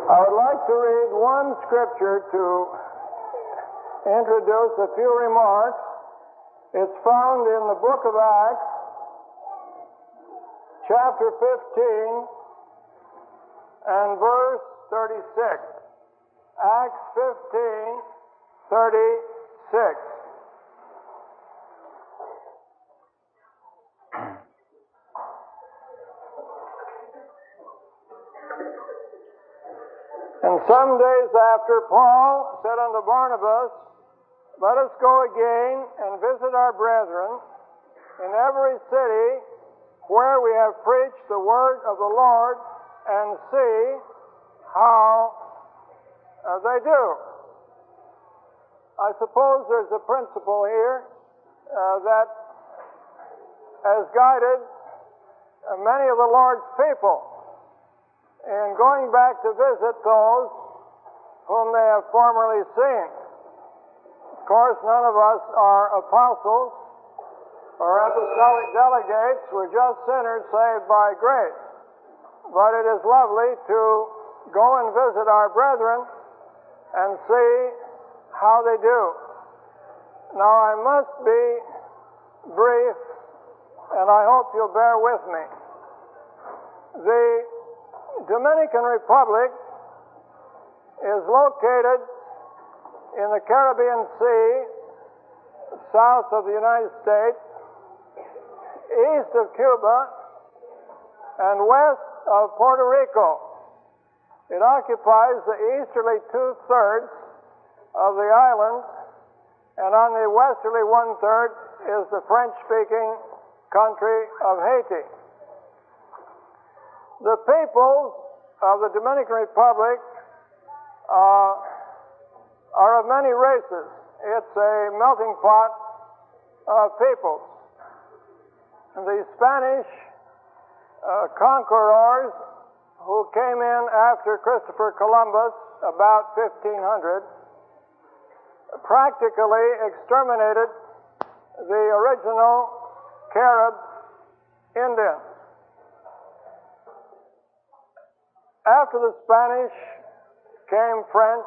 I would like to read one scripture to introduce a few remarks. It's found in the book of Acts, chapter 15, and verse 36. Acts 15, 36. And some days after, Paul said unto Barnabas, Let us go again and visit our brethren in every city where we have preached the word of the Lord, and see how they do. I suppose there's a principle here that has guided many of the Lord's people in going back to visit those whom they have formerly seen. Of course, none of us are apostles or apostolic delegates. We're just sinners saved by grace. But it is lovely to go and visit our brethren and see how they do. Now, I must be brief, and I hope you'll bear with me. The Dominican Republic is located in the Caribbean Sea, south of the United States, east of Cuba, and west of Puerto Rico. It occupies the easterly two-thirds of the island, and on the westerly one-third is the French-speaking country of Haiti. The peoples of the Dominican Republic are of many races. It's a melting pot of peoples. And the Spanish conquerors who came in after Christopher Columbus about 1500 practically exterminated the original Carib Indians. After the Spanish came French,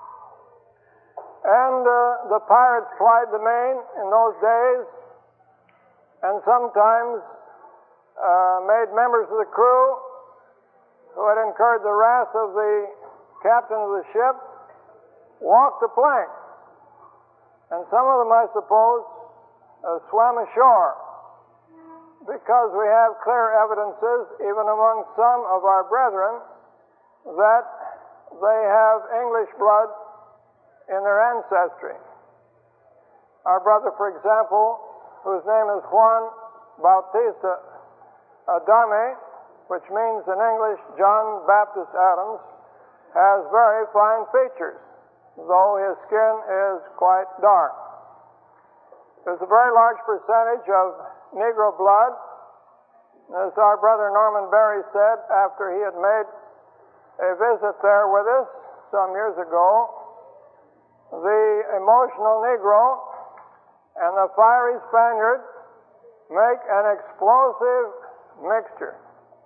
and the pirates plied the main in those days, and sometimes made members of the crew who had incurred the wrath of the captain of the ship walk the plank. And some of them, I suppose, swam ashore, because we have clear evidences, even among some of our brethren, that they have English blood in their ancestry. Our brother, for example, whose name is Juan Bautista Adame, which means in English John Baptist Adams, has very fine features, though his skin is quite dark. There's a very large percentage of Negro blood. As our brother Norman Berry said after he had made a visit there with us some years ago, the emotional Negro and the fiery Spaniard make an explosive mixture.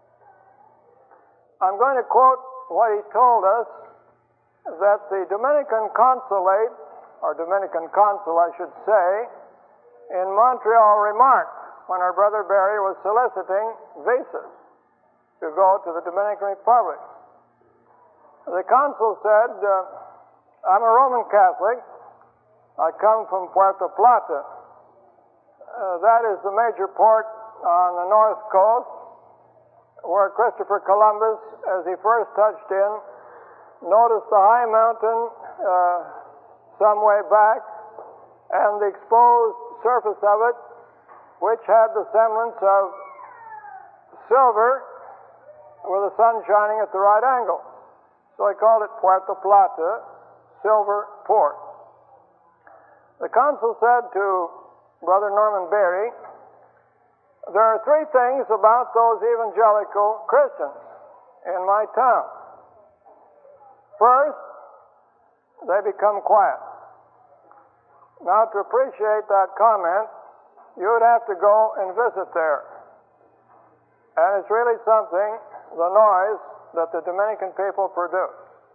I'm going to quote what he told us, that the Dominican consulate, or Dominican consul I should say, in Montreal remarked when our brother Berry was soliciting visas to go to the Dominican Republic. The consul said, I'm a Roman Catholic. I come from Puerto Plata. That is the major port on the north coast where Christopher Columbus, as he first touched in, noticed the high mountain some way back and the exposed surface of it, which had the semblance of silver with the sun shining at the right angle. So he called it Puerto Plata, Silver Port. The consul said to Brother Norman Berry, there are three things about those evangelical Christians in my town. First, they become quiet. Now, to appreciate that comment, you would have to go and visit there. And it's really something, the noise that the Dominican people produce.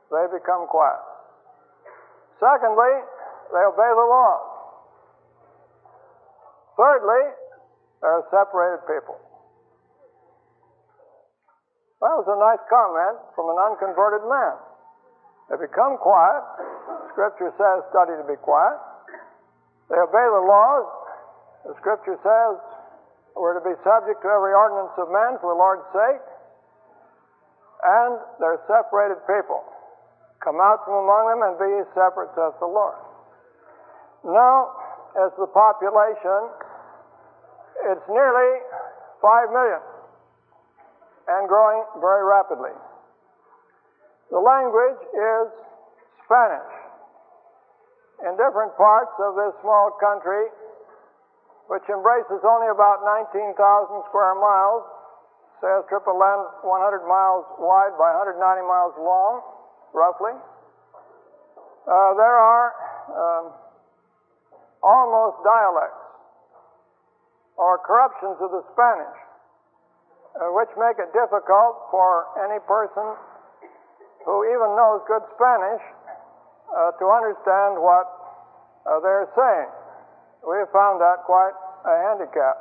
they become quiet. Secondly, they obey the laws. Thirdly, they're a separated people. That was a nice comment from an unconverted man. They become quiet. Scripture says, study to be quiet. They obey the laws. The Scripture says we're to be subject to every ordinance of man for the Lord's sake. And they're separated people. Come out from among them and be ye separate, saith the Lord. Now, as the population, it's nearly 5 million and growing very rapidly. The language is Spanish. In different parts of this small country, which embraces only about 19,000 square miles, say a strip of land 100 miles wide by 190 miles long, roughly, there are almost dialects or corruptions of the Spanish, which make it difficult for any person who even knows good Spanish to understand what they're saying. We have found that quite a handicap.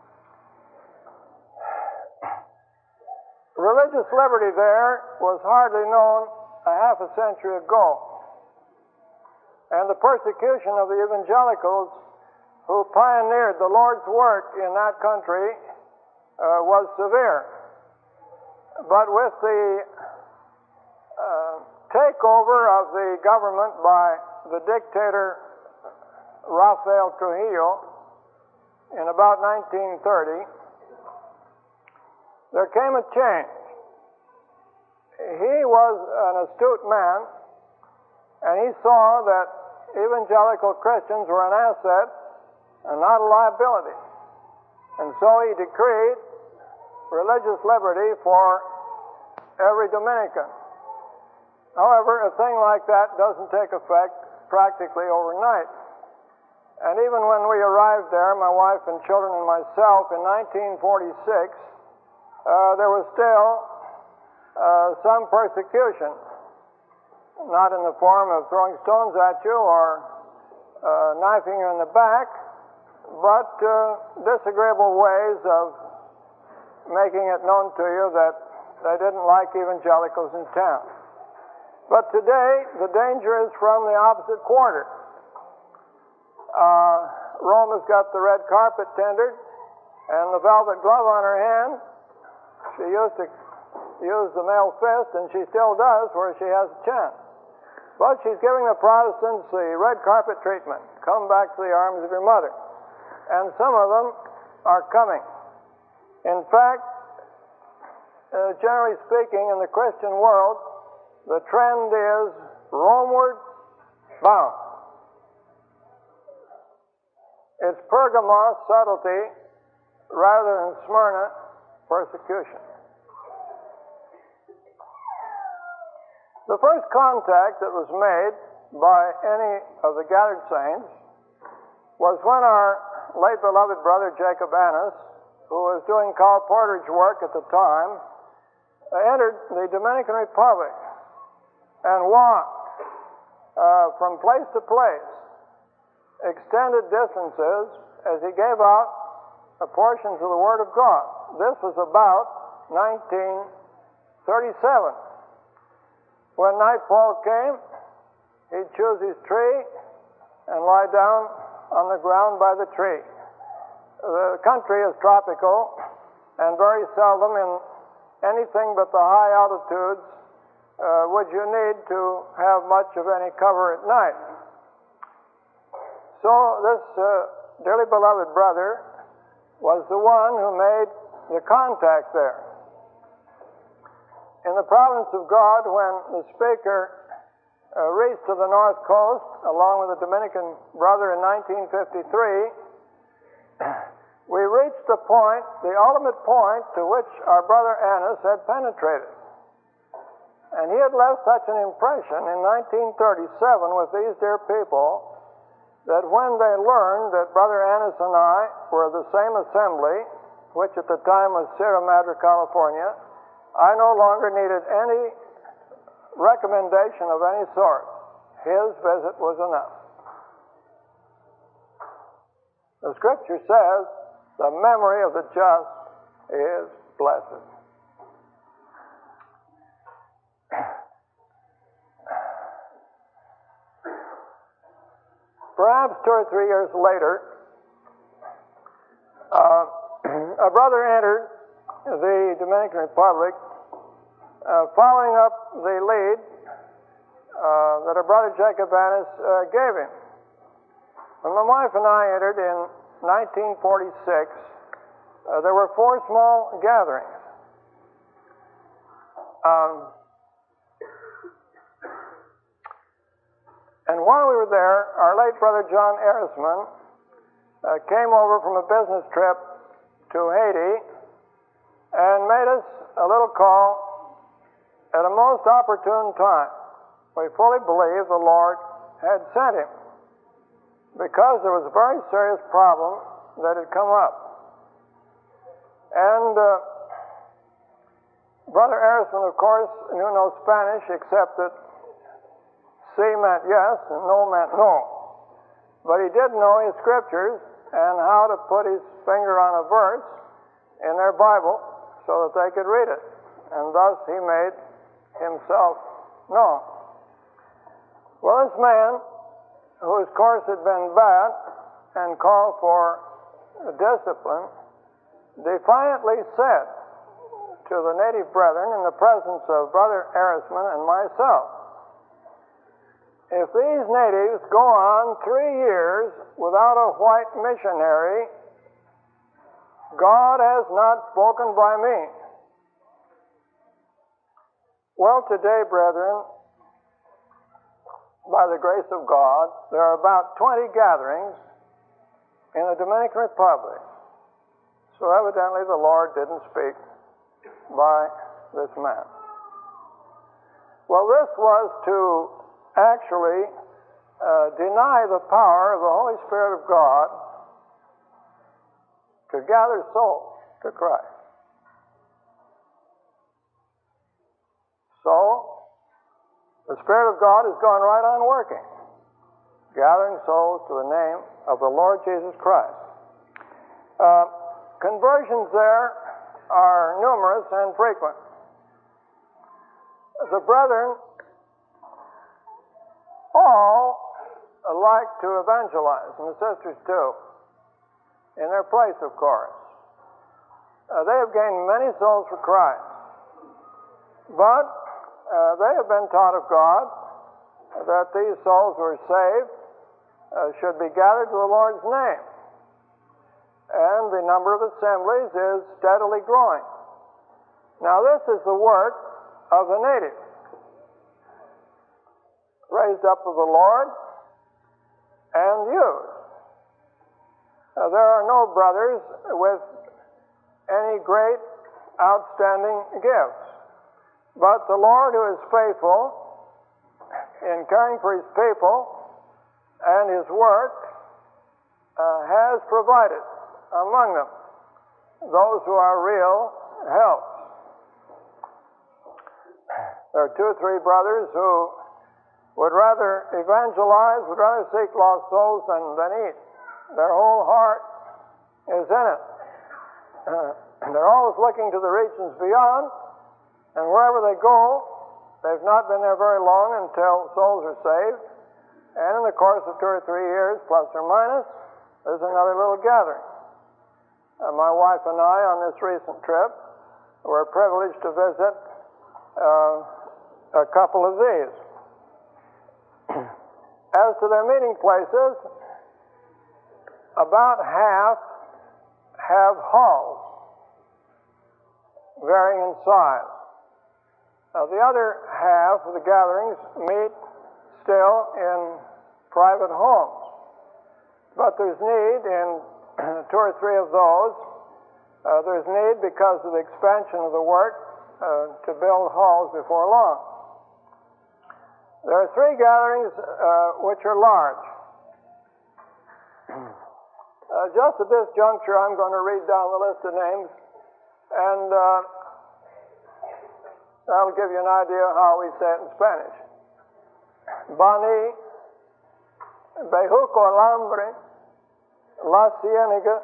Religious liberty there was hardly known a half a century ago. And the persecution of the evangelicals who pioneered the Lord's work in that country was severe. But with the takeover of the government by the dictator Rafael Trujillo in about 1930, there came a change. He was an astute man, and he saw that evangelical Christians were an asset and not a liability. And so he decreed religious liberty for every Dominican. However, a thing like that doesn't take effect practically overnight. And even when we arrived there, my wife and children and myself, in 1946, there was still some persecution, not in the form of throwing stones at you or knifing you in the back, but disagreeable ways of making it known to you that they didn't like evangelicals in town. But today, the danger is from the opposite quarter. Rome has got the red carpet tendered and the velvet glove on her hand. She used to use the male fist, and she still does where she has a chance. But she's giving the Protestants the red carpet treatment. Come back to the arms of your mother. And some of them are coming. In fact, generally speaking, in the Christian world, the trend is Romeward bound. It's Pergamos subtlety rather than Smyrna persecution. The first contact that was made by any of the gathered saints was when our late beloved brother Jacob Annis, who was doing colportage work at the time, entered the Dominican Republic and walked from place to place, extended distances, as he gave out portions of the Word of God. This was about 1937. When nightfall came, he'd choose his tree and lie down on the ground by the tree. The country is tropical, and very seldom in anything but the high altitudes would you need to have much of any cover at night. So this dearly beloved brother was the one who made the contact there. In the providence of God, when the speaker reached to the north coast, along with a Dominican brother in 1953, we reached the point, the ultimate point to which our brother Annis had penetrated. And he had left such an impression in 1937 with these dear people that when they learned that Brother Annis and I were of the same assembly, which at the time was Sierra Madre, California, I no longer needed any recommendation of any sort. His visit was enough. The Scripture says, the memory of the just is blessed. Perhaps 2 or 3 years later, a brother entered the Dominican Republic following up the lead that our brother Jacob Annis gave him. When my wife and I entered in 1946, there were 4 small gatherings. And while we were there, our late brother John Erisman came over from a business trip to Haiti and made us a little call at a most opportune time. We fully believe the Lord had sent him because there was a very serious problem that had come up. And Brother Erisman, of course, knew no Spanish except that sí meant yes and no meant no. But he did know his scriptures and how to put his finger on a verse in their Bible so that they could read it. And thus he made himself known. Well, this man, whose course had been bad and called for discipline, defiantly said to the native brethren in the presence of Brother Erisman and myself, if these natives go on 3 years without a white missionary, God has not spoken by me. Well, today, brethren, by the grace of God, there are about 20 gatherings in the Dominican Republic. So evidently the Lord didn't speak by this man. Well, this was to actually deny the power of the Holy Spirit of God to gather souls to Christ. So, the Spirit of God has gone right on working, gathering souls to the name of the Lord Jesus Christ. Conversions there are numerous and frequent. The brethren all like to evangelize, and the sisters too, in their place, of course. They have gained many souls for Christ, but they have been taught of God that these souls who are saved should be gathered to the Lord's name, and the number of assemblies is steadily growing. Now, this is the work of the native, raised up of the Lord and used. There are no brothers with any great outstanding gifts, but the Lord, who is faithful in caring for his people and his work, has provided among them those who are real help. There are 2 or 3 brothers who would rather evangelize, would rather seek lost souls than eat. Their whole heart is in it. They're always looking to the regions beyond, and wherever they go, they've not been there very long until souls are saved. And in the course of 2 or 3 years, plus or minus, there's another little gathering. My wife and I, on this recent trip, were privileged to visit a couple of these. As to their meeting places, about half have halls, varying in size. The other half of the gatherings meet still in private homes. But there's need in 2 or 3 of those. There's need because of the expansion of the work to build halls before long. There are 3 gatherings which are large. Just at this juncture, I'm going to read down the list of names, and That'll give you an idea of how we say it in Spanish. Bani, Bejuco Alambre, La Cienega.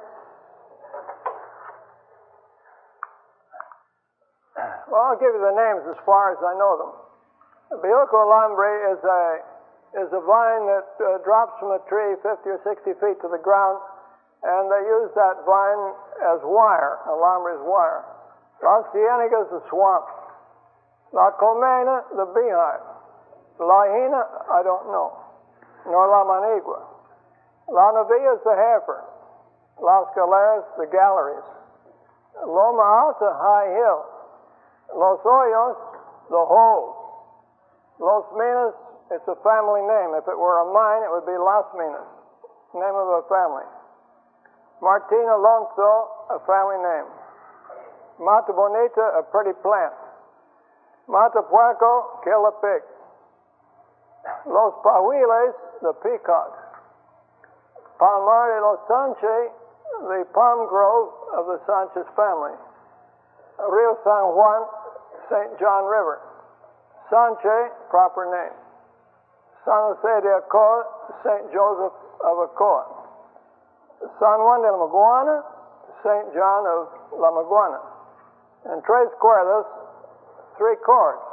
Well, I'll give you the names as far as I know them. Bejuco Alambre is a vine that drops from a tree 50 or 60 feet to the ground, and they use that vine as wire. Alambre is wire. La Cienega is the swamp. La Colmena, the beehive. La Hina, I don't know. Nor La Manigua. La Novilla is the heifer. Las Galeras, the galleries. Loma Alta, high hill. Los Hoyos, the holes. Los Minas, it's a family name. If it were a mine, it would be Las Minas, name of a family. Martin Alonso, a family name. Mata Bonita, a pretty plant. Mata Puerco, kill a pig. Los Pahuiles, the peacocks. Palmar de los Sanchez, the palm grove of the Sanchez family. Rio San Juan, St. John River. Sanchez, proper name. San Jose de Acoa, St. Joseph of Acoa. San Juan de la Maguana, St. John of La Maguana. And Tres Cuerdas, 3 chords.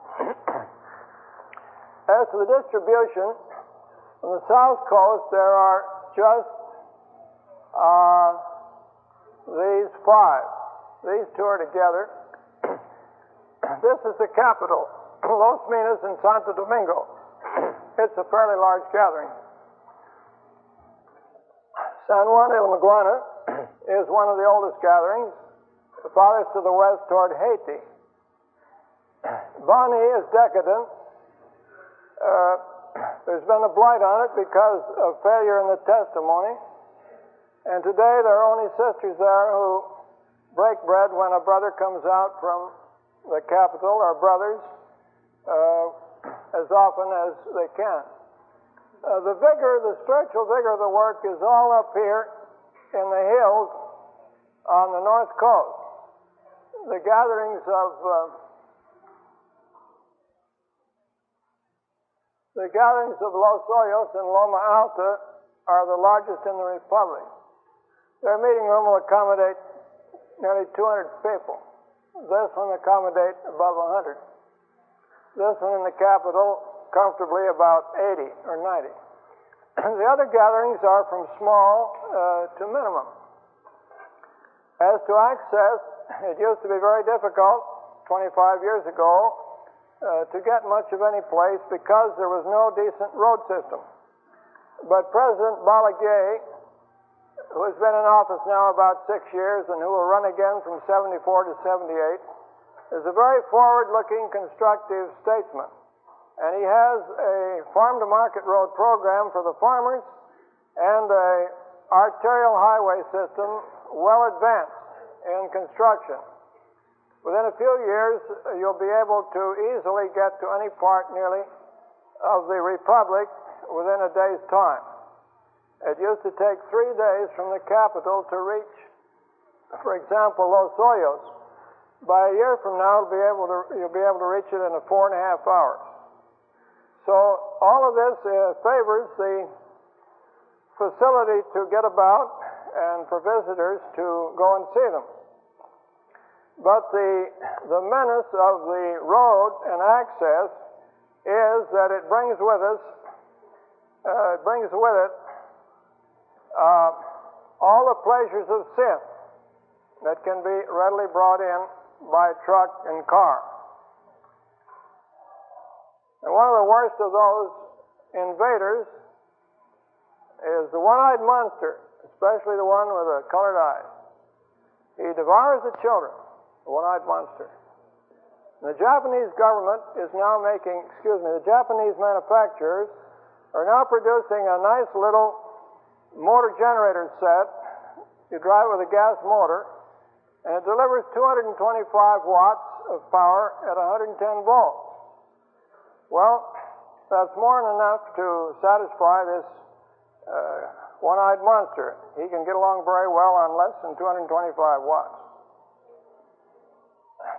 As to the distribution, on the south coast there are just these 5. These 2 are together. This is the capital, Los Minas in Santo Domingo. It's a fairly large gathering. San Juan de la Maguana is one of the oldest gatherings, the farthest to the west toward Haiti. Bani is decadent. There's been a blight on it because of failure in the testimony. And today there are only sisters there who break bread when a brother comes out from the capital, or brothers, as often as they can. The spiritual vigor of the work is all up here in the hills on the north coast. The gatherings of Los Hoyos and Loma Alta are the largest in the Republic. Their meeting room will accommodate nearly 200 people. This one accommodate above 100. This one in the capital comfortably about 80 or 90. The other gatherings are from small to minimum. As to access, it used to be very difficult 25 years ago to get much of any place because there was no decent road system. But President Balaguer, who has been in office now about 6 years and who will run again from 74 to 78, is a very forward-looking, constructive statesman. And he has a farm-to-market road program for the farmers and a arterial highway system well advanced in construction. Within a few years, you'll be able to easily get to any part nearly of the Republic within a day's time. It used to take 3 days from the capital to reach, for example, Los Hoyos. By a year from now, you'll be able to reach it in 4.5 hours. So all of this favors the facility to get about and for visitors to go and see them. But the menace of the road and access is that it brings with it all the pleasures of sin that can be readily brought in by truck and car. And one of the worst of those invaders is the one-eyed monster, especially the one with the colored eyes. He devours the children, the one-eyed monster. And the Japanese government is now the Japanese manufacturers are now producing a nice little motor generator set. You drive with a gas motor, and it delivers 225 watts of power at 110 volts. Well, that's more than enough to satisfy this one-eyed monster. He can get along very well on less than 225 watts.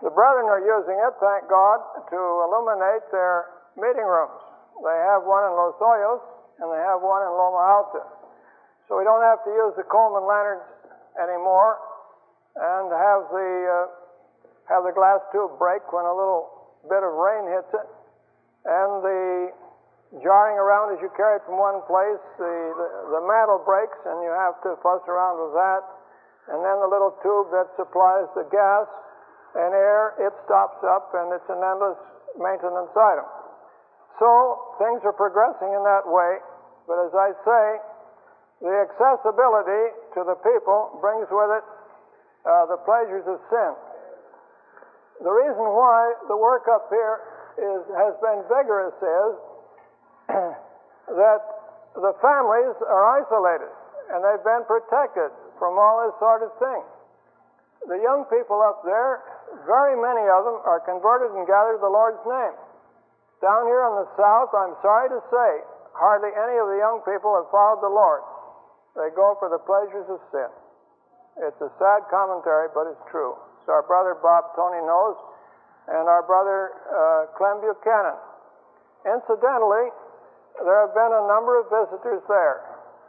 The brethren are using it, thank God, to illuminate their meeting rooms. They have one in Los Hoyos, and they have one in Loma Alta. So we don't have to use the Coleman lanterns anymore and have the glass tube break when a little bit of rain hits it. And the jarring around as you carry it from one place, the mantle breaks, and you have to fuss around with that. And then the little tube that supplies the gas and air, it stops up, and it's an endless maintenance item. So things are progressing in that way, but as I say, the accessibility to the people brings with it the pleasures of sin. The reason why the work up here has been vigorous is that the families are isolated, and they've been protected from all this sort of thing. The young people up there, very many of them are converted and gathered the Lord's name. Down here in the South, I'm sorry to say, hardly any of the young people have followed the Lord. They go for the pleasures of sin. It's a sad commentary, but it's true. So our brother Bob Tony knows, and our brother Clem Buchanan. Incidentally, there have been a number of visitors there.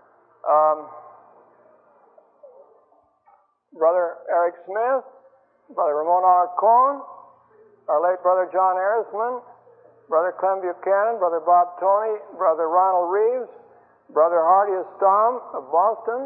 Brother Eric Smith, Brother Ramon Alarcon, our late brother John Erisman, Brother Clem Buchanan, Brother Bob Tony, Brother Ronald Reeves, Brother Hardy Estam of Boston.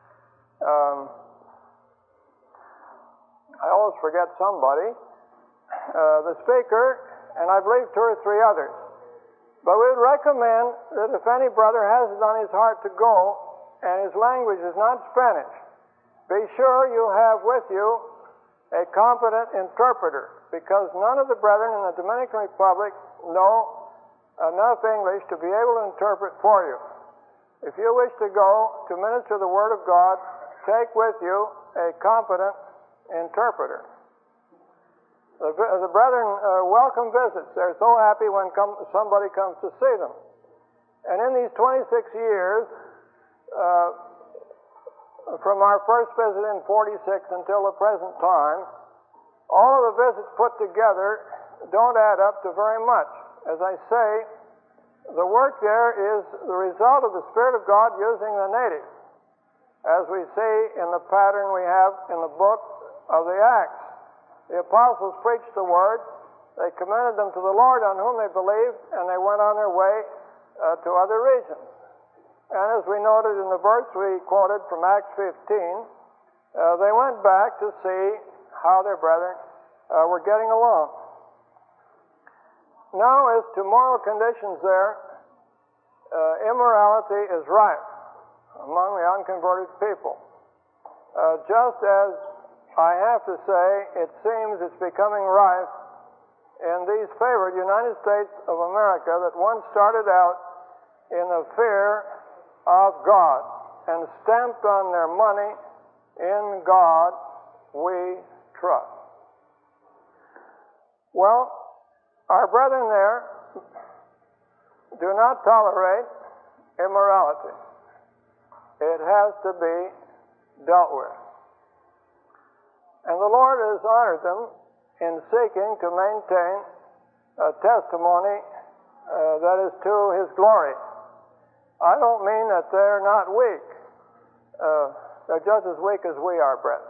I always forget somebody. The speaker, and I believe 2 or 3 others. But we would recommend that if any brother has it on his heart to go, and his language is not Spanish, be sure you have with you a competent interpreter, because none of the brethren in the Dominican Republic know enough English to be able to interpret for you. If you wish to go to minister the Word of God, take with you a competent interpreter. The brethren welcome visits. They're so happy when somebody comes to see them. And in these 26 years, from our first visit in 46 until the present time, all of the visits put together don't add up to very much. As I say, the work there is the result of the Spirit of God using the natives, as we see in the pattern we have in the book of the Acts. The apostles preached the Word, they commended them to the Lord on whom they believed, and they went on their way to other regions. And as we noted in the verse we quoted from Acts 15, they went back to see how their brethren were getting along. Now, as to moral conditions there, immorality is rife among the unconverted people. Just as I have to say, it seems it's becoming rife in these favored United States of America that once started out in the fear of God and stamped on their money, "In God we trust." Well, our brethren there do not tolerate immorality. It has to be dealt with. And the Lord has honored them in seeking to maintain a testimony that is to His glory. I don't mean that they're not weak. They're just as weak as we are, brethren.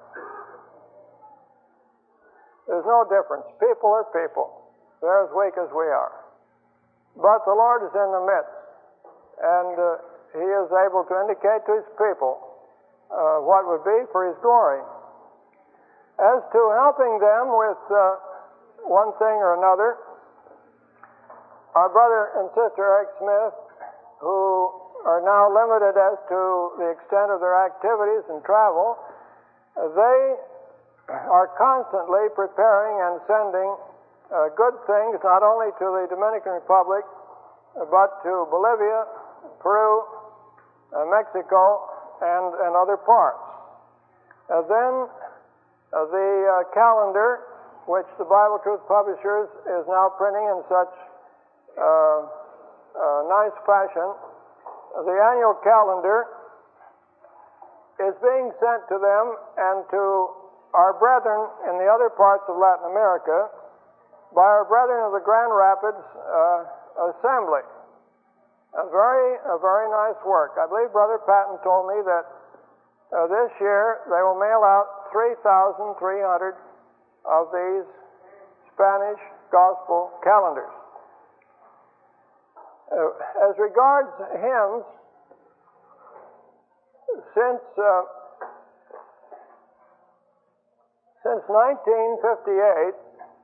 There's no difference. People are people. They're as weak as we are. But the Lord is in the midst, and He is able to indicate to His people what would be for His glory. As to helping them with one thing or another, our brother and sister Eric Smith, who are now limited as to the extent of their activities and travel, they are constantly preparing and sending good things not only to the Dominican Republic, but to Bolivia, Peru, Mexico, and other parts. Then the calendar, which the Bible Truth Publishers is now printing in such nice fashion, the annual calendar is being sent to them and to our brethren in the other parts of Latin America by our brethren of the Grand Rapids Assembly. A very nice work. I believe Brother Patton told me that this year they will mail out 3,300 of these Spanish gospel calendars. As regards hymns, since 1958,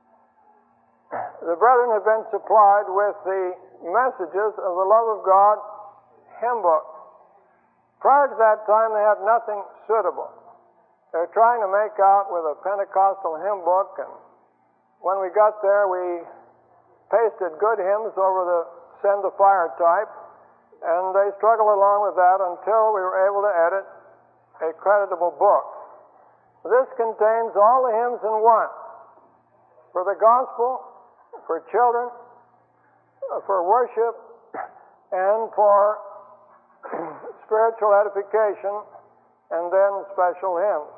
the brethren have been supplied with the Messages of the Love of God hymn book. Prior to that time, they had nothing suitable. They're trying to make out with a Pentecostal hymn book, and when we got there, we pasted good hymns over the Send the Fire type, and they struggled along with that until we were able to edit a creditable book. This contains all the hymns in one, for the gospel, for children, for worship, and for spiritual edification, and then special hymns.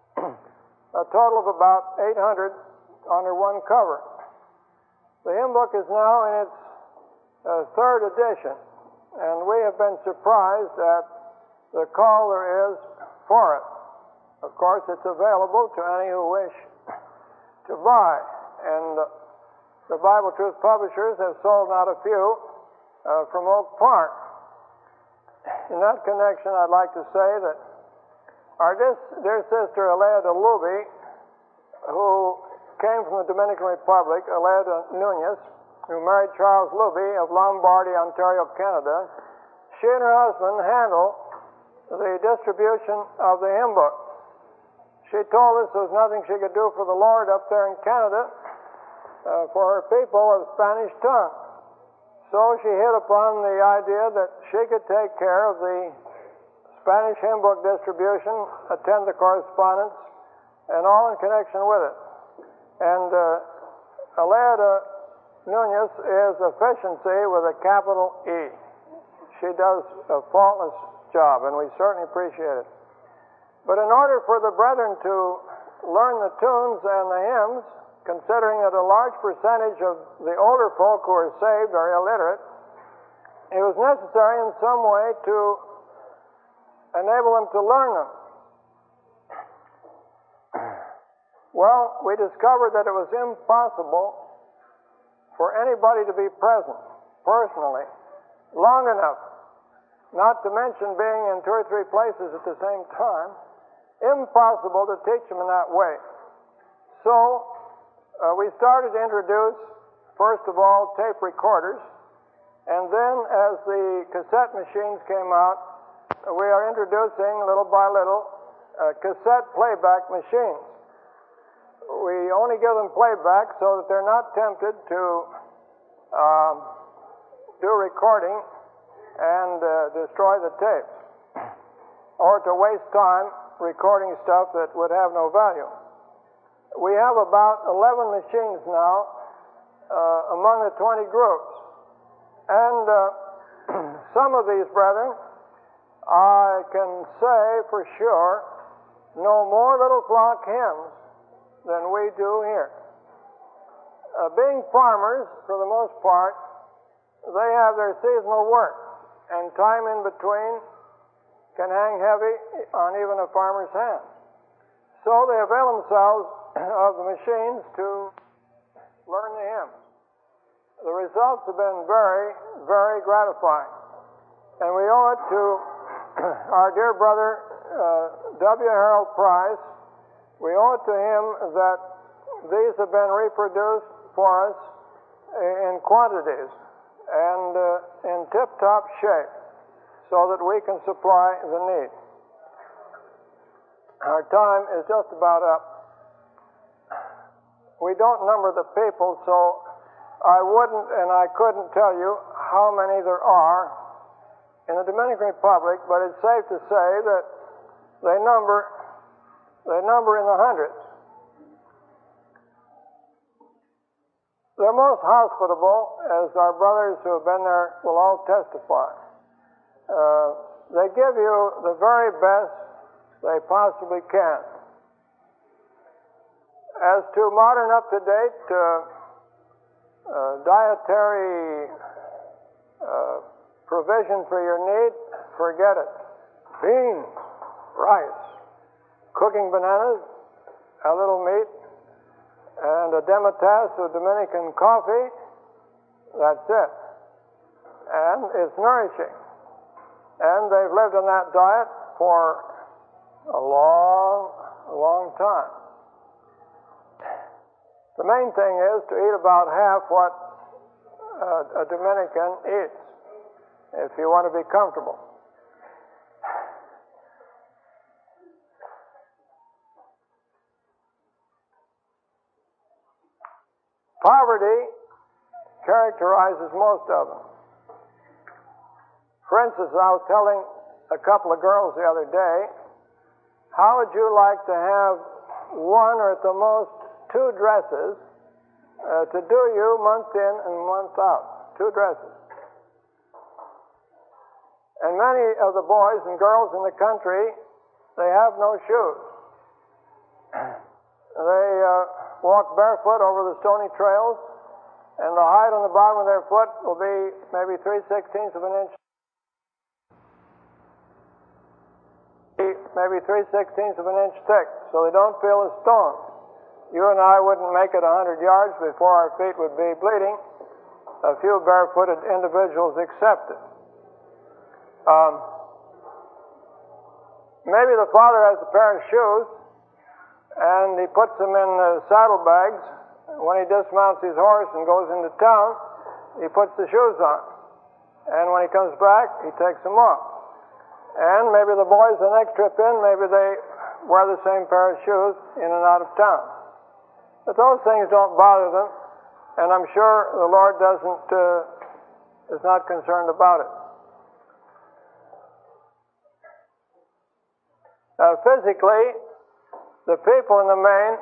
A total of about 800 under one cover. The hymn book is now in its third edition, and we have been surprised at the call there is for it. Of course, it's available to any who wish to buy, and the Bible Truth Publishers have sold not a few from Oak Park. In that connection, I'd like to say that our dear sister Aleida Luby, who came from the Dominican Republic, Aleida Nunez, who married Charles Luby of Lombardy, Ontario, Canada, she and her husband handle the distribution of the hymn book. She told us there was nothing she could do for the Lord up there in Canada for her people of Spanish tongue. So she hit upon the idea that she could take care of the Spanish hymn book distribution, attend the correspondence, and all in connection with it. And Aleida Nunez is efficiency with a capital E. She does a faultless job, and we certainly appreciate it. But in order for the brethren to learn the tunes and the hymns, considering that a large percentage of the older folk who are saved are illiterate, it was necessary in some way to enable them to learn them. Well, we discovered that it was impossible for anybody to be present, personally, long enough, not to mention being in 2 or 3 places at the same time, impossible to teach them in that way. So, we started to introduce, first of all, tape recorders, and then as the cassette machines came out, we are introducing, little by little, cassette playback machines. We only give them playback so that they're not tempted to do recording and destroy the tapes, or to waste time recording stuff that would have no value. We have about 11 machines now among the 20 groups. And some of these brethren, I can say for sure, know more Little Flock hymns than we do here. Being farmers, for the most part, they have their seasonal work, and time in between can hang heavy on even a farmer's hand. So they avail themselves of the machines to learn the hymns. The results have been very, very gratifying. And we owe it to our dear brother W. Harold Price. We owe it to him that these have been reproduced for us in quantities and in tip-top shape so that we can supply the need. Our time is just about up. We don't number the people, so I wouldn't and I couldn't tell you how many there are in the Dominican Republic, but it's safe to say that they number in the hundreds. They're most hospitable, as our brothers who have been there will all testify. They give you the very best they possibly can. As to modern, up-to-date dietary provision for your need, forget it. Beans, rice, cooking bananas, a little meat, and a demitasse of Dominican coffee. That's it. And it's nourishing. And they've lived on that diet for a long, long time. The main thing is to eat about half what a Dominican eats if you want to be comfortable. Poverty characterizes most of them. For instance, I was telling a couple of girls the other day, how would you like to have one or at the most two dresses to do you month in and month out? Two dresses. And many of the boys and girls in the country, they have no shoes. They walk barefoot over the stony trails, and the height on the bottom of their foot will be maybe 3/16 of an inch. Maybe 3/16 of an inch thick, so they don't feel a stone. You and I wouldn't make it 100 yards before our feet would be bleeding. A few barefooted individuals excepted. Maybe the father has a pair of shoes, and he puts them in saddlebags. When he dismounts his horse and goes into town, he puts the shoes on. And when he comes back, he takes them off. And maybe the boys, the next trip in, maybe they wear the same pair of shoes in and out of town. But those things don't bother them, and I'm sure the Lord is not concerned about it. Physically, the people in the main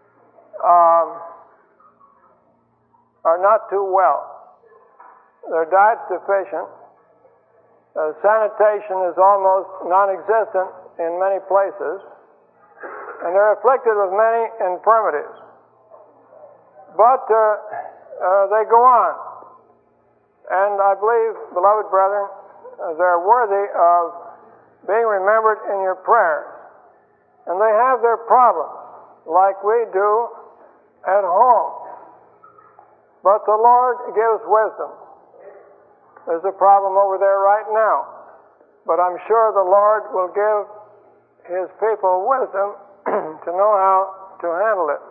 are not too well. Their diet's deficient. Sanitation is almost non-existent in many places, and they're afflicted with many infirmities. But they go on. And I believe, beloved brethren, they're worthy of being remembered in your prayers. And they have their problems, like we do at home. But the Lord gives wisdom. There's a problem over there right now. But I'm sure the Lord will give His people wisdom to know how to handle it.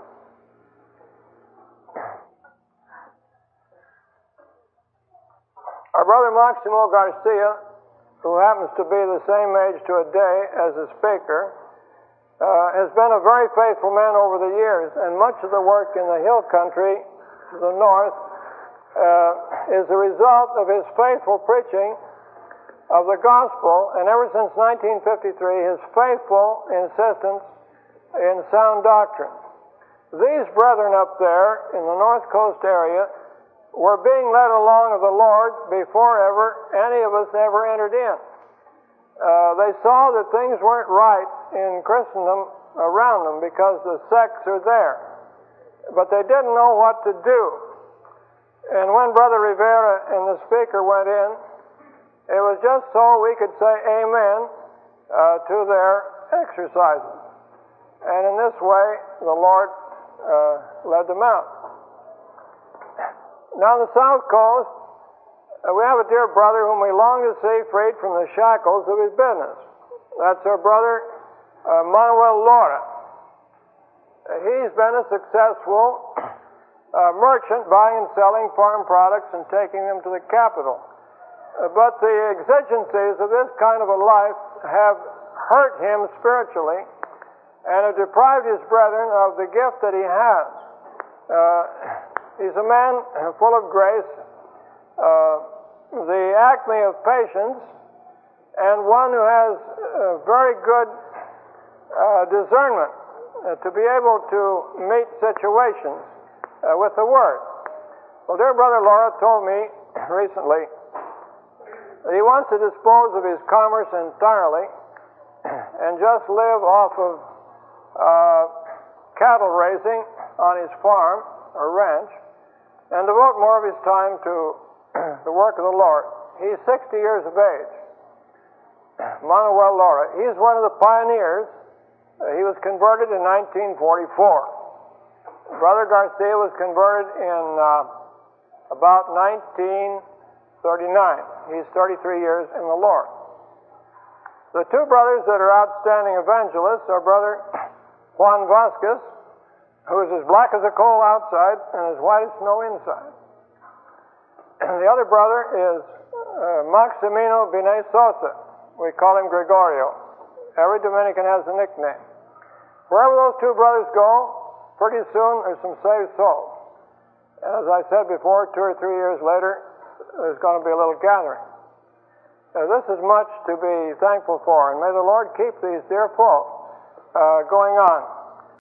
Our brother Maximo Garcia, who happens to be the same age to a day as the speaker, has been a very faithful man over the years, and much of the work in the hill country to the north is the result of his faithful preaching of the gospel, and ever since 1953, his faithful insistence in sound doctrine. These brethren up there in the North Coast area were being led along of the Lord before ever any of us ever entered in. They saw that things weren't right in Christendom around them because the sects are there. But they didn't know what to do. And when Brother Rivera and the speaker went in, it was just so we could say amen to their exercises. And in this way, the Lord led them out. Now on the South Coast, we have a dear brother whom we long to see freed from the shackles of his business. That's our brother Manuel Laura. He's been a successful merchant, buying and selling farm products and taking them to the capital. But the exigencies of this kind of a life have hurt him spiritually and have deprived his brethren of the gift that he has. He's a man full of grace, the acme of patience, and one who has very good discernment to be able to meet situations with the Word. Well, dear Brother Laura told me recently that he wants to dispose of his commerce entirely and just live off of cattle raising on his farm or ranch and devote more of his time to the work of the Lord. He's 60 years of age. Manuel Lara. He's one of the pioneers. He was converted in 1944. Brother Garcia was converted in about 1939. He's 33 years in the Lord. The two brothers that are outstanding evangelists are Brother Juan Vasquez, who is as black as a coal outside and as white as snow inside. And the other brother is Maximino Binay Sosa. We call him Gregorio. Every Dominican has a nickname. Wherever those two brothers go, pretty soon there's some saved souls. And as I said before, 2 or 3 years later, there's going to be a little gathering. This is much to be thankful for, and may the Lord keep these dear folk going on.